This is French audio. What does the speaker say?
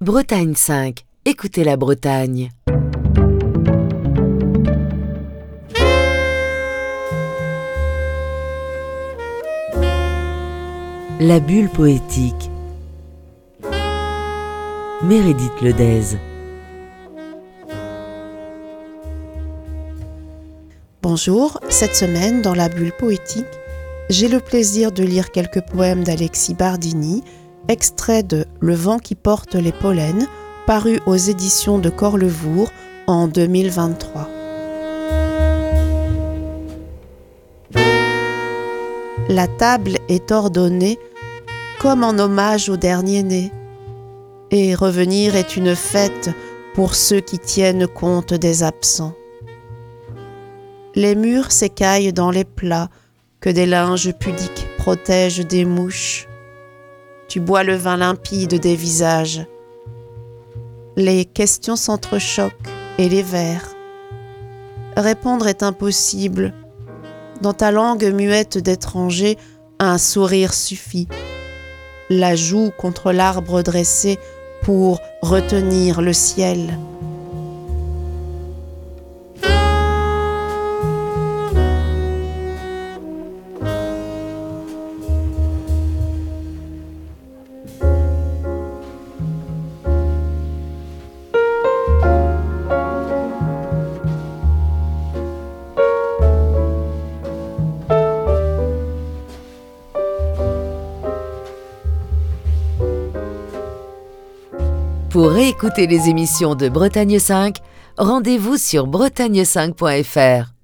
Bretagne 5, écoutez la Bretagne. La bulle poétique. Meredith Ledez. Bonjour, cette semaine dans la bulle poétique, j'ai le plaisir de lire quelques poèmes d'Alexis Bardini, extraits de Le vent qui porte les pollens, paru aux éditions de Corlevour en 2023. La table est ordonnée comme en hommage au dernier-né, et revenir est une fête pour ceux qui tiennent compte des absents. Les murs s'écaillent dans les plats que des linges pudiques protègent des mouches. Tu bois le vin limpide des visages. Les questions s'entrechoquent et les vers. Répondre est impossible. Dans ta langue muette d'étranger, un sourire suffit. La joue contre l'arbre dressé pour retenir le ciel. Pour réécouter les émissions de Bretagne 5, rendez-vous sur bretagne5.fr.